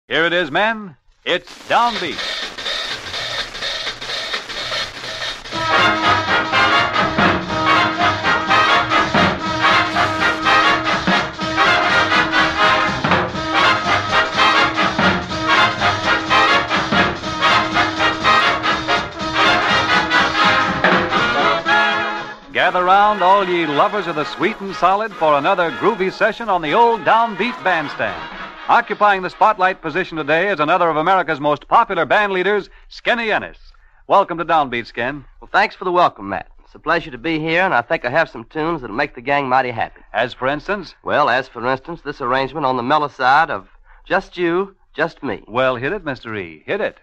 Here it is, men. It's Downbeat. Gather round, all ye lovers of the sweet and solid, for another groovy session on the old Downbeat Bandstand. Occupying the spotlight position today is another of America's most popular band leaders, Skenny Ennis. Welcome to Downbeat, Sken. Well, thanks for the welcome, Matt. It's a pleasure to be here, and I think I have some tunes that'll make the gang mighty happy. As for instance? Well, as for instance, this arrangement on the mellow side of Just You, Just Me. Well, hit it, Mr. E. Hit it.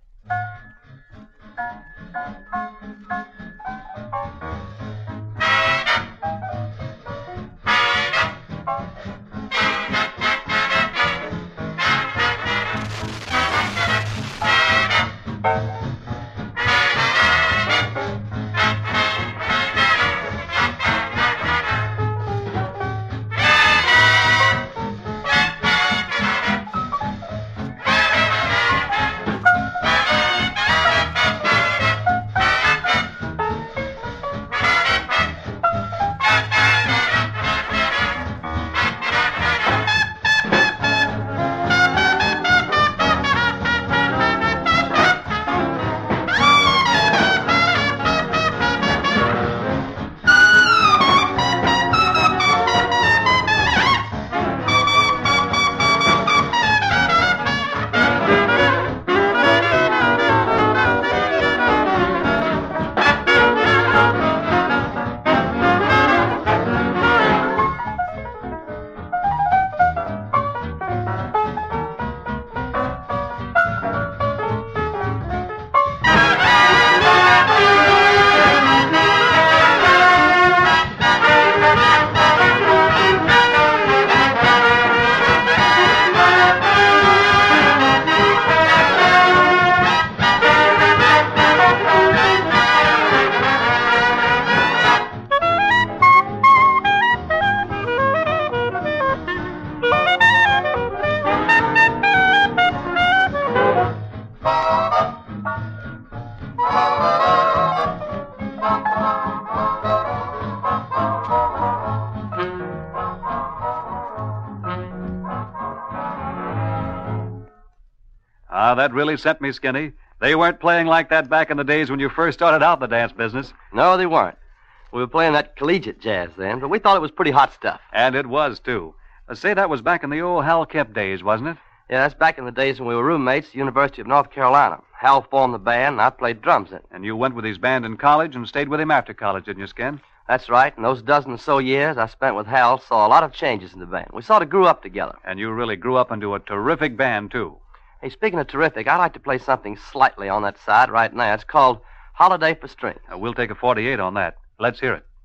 That really sent me, Skinny. They weren't playing like that back in the days when you first started out in the dance business. No, they weren't. We were playing that collegiate jazz then, but we thought it was pretty hot stuff. And it was, too. Say, that was back in the old Hal Kemp days, wasn't it? Yeah, that's back in the days when we were roommates at the University of North Carolina. Hal formed the band, and I played drums in it. And you went with his band in college and stayed with him after college, didn't you, Skin? That's right. In those dozen or so years I spent with Hal, saw a lot of changes in the band. We sort of grew up together. And you really grew up into a terrific band, too. Hey, speaking of terrific, I'd like to play something slightly on that side right now. It's called Holiday for Strings. We'll take a 48 on that. Let's hear it.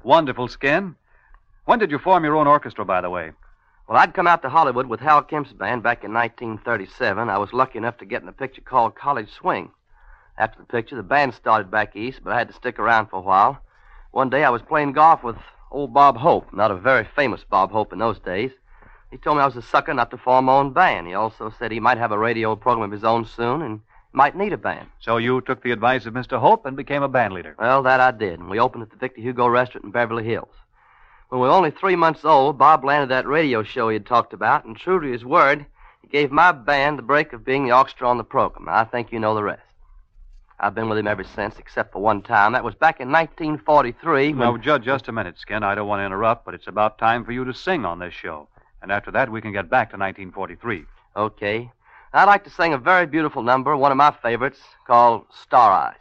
Wonderful, Skin. When did you form your own orchestra, by the way? Well, I'd come out to Hollywood with Hal Kemp's band back in 1937. I was lucky enough to get in a picture called College Swing. After the picture, the band started back east, but I had to stick around for a while. One day I was playing golf with old Bob Hope, not a very famous Bob Hope in those days. He told me I was a sucker not to form my own band. He also said he might have a radio program of his own soon and might need a band. So you took the advice of Mr. Hope and became a band leader. Well, that I did, and we opened at the Victor Hugo restaurant in Beverly Hills. When we were only 3 months old, Bob landed that radio show he had talked about, and true to his word, he gave my band the break of being the orchestra on the program. I think you know the rest. I've been with him ever since, except for one time. That was back in 1943 when... Now, just a minute, Skin. I don't want to interrupt, but it's about time for you to sing on this show. And after that, we can get back to 1943. Okay. I'd like to sing a very beautiful number, one of my favorites, called Star Eyes.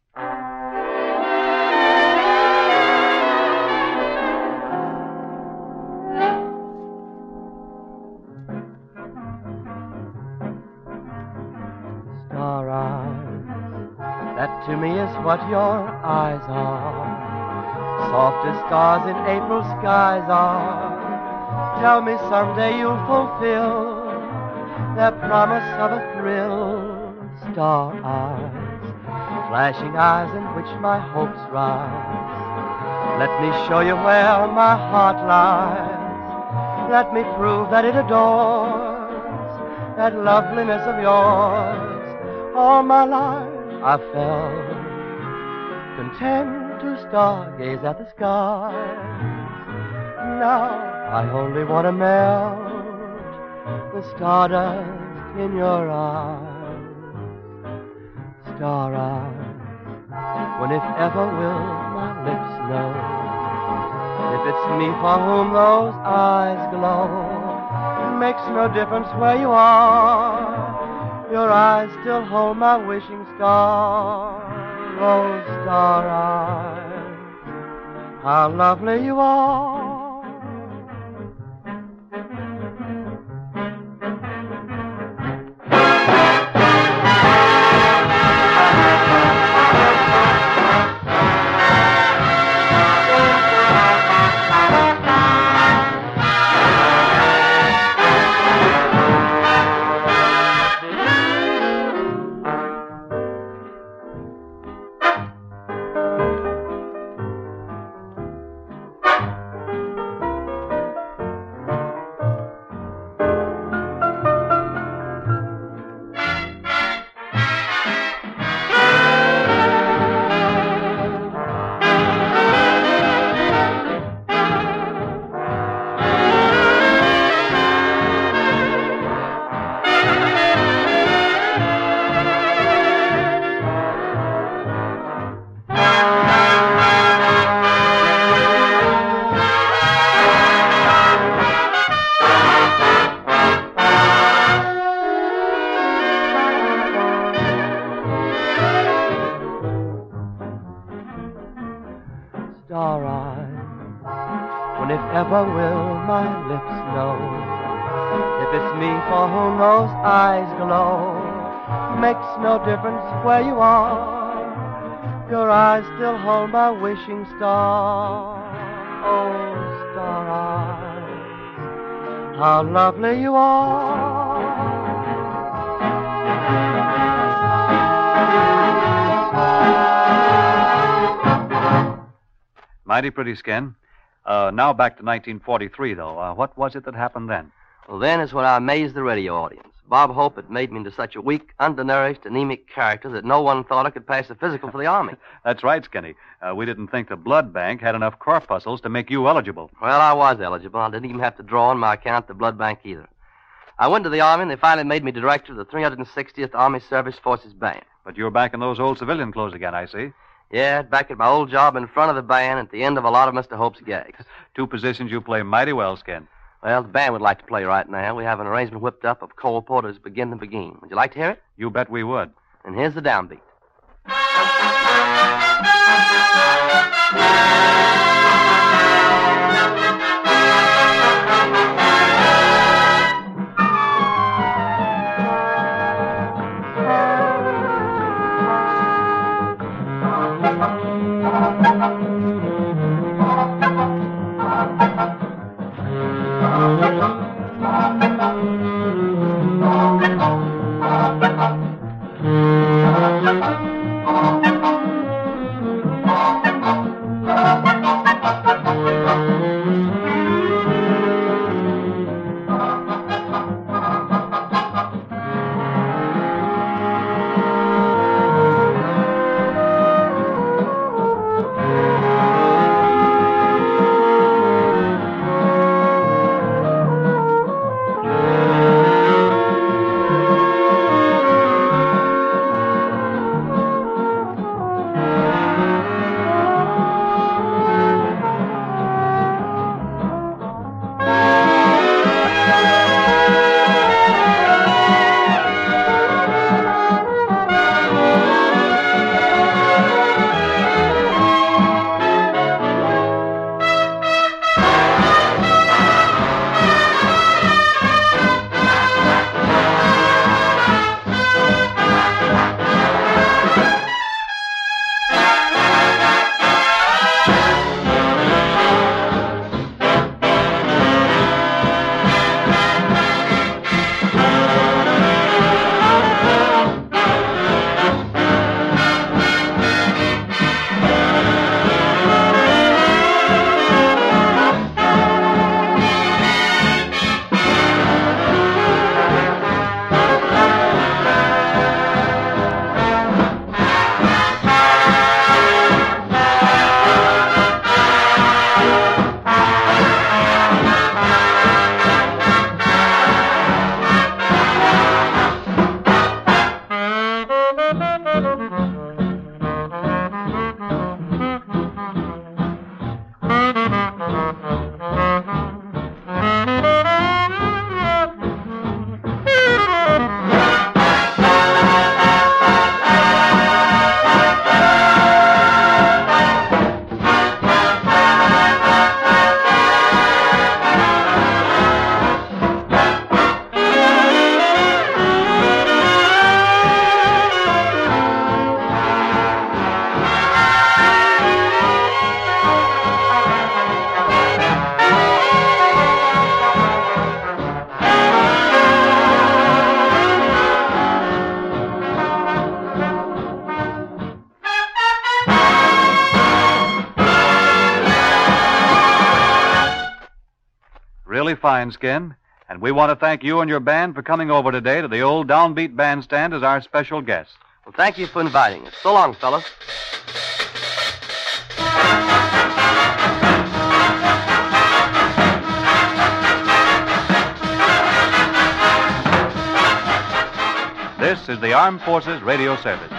Star eyes, that to me is what your eyes are. Soft as stars in April skies are. Tell me someday you'll fulfill their promise of a thrill. Star eyes, flashing eyes in which my hopes rise. Let me show you where my heart lies. Let me prove that it adores that loveliness of yours. All my life I felt content to stargaze at the skies. Now I only want to melt the stardust in your eyes. Star eyes, when if ever will my lips know if it's me for whom those eyes glow. It makes no difference where you are, your eyes still hold my wishing star. Oh, star eyes, how lovely you are. Star eyes, when if ever will my lips know if it's me for whom those eyes glow. Makes no difference where you are, your eyes still hold my wishing star. Oh, star eyes, how lovely you are. Mighty pretty, Skin. Now back to 1943, though. What was it that happened then? Well, then is when I amazed the radio audience. Bob Hope had made me into such a weak, undernourished, anemic character that no one thought I could pass a physical for the Army. That's right, Skinny. We didn't think the blood bank had enough corpuscles to make you eligible. Well, I was eligible. I didn't even have to draw on my account at the blood bank either. I went to the Army, and they finally made me director of the 360th Army Service Forces Band. But you're back in those old civilian clothes again, I see. Yeah, back at my old job in front of the band at the end of a lot of Mr. Hope's gags. Two positions you play mighty well, Skin. Well, the band would like to play right now. We have an arrangement whipped up of Cole Porter's Begin to Begin. Would you like to hear it? You bet we would. And here's the downbeat. Really fine, Skin. And we want to thank you and your band for coming over today to the old Downbeat Bandstand as our special guest. Well, thank you for inviting us. So long, fellas. This is the Armed Forces Radio Service.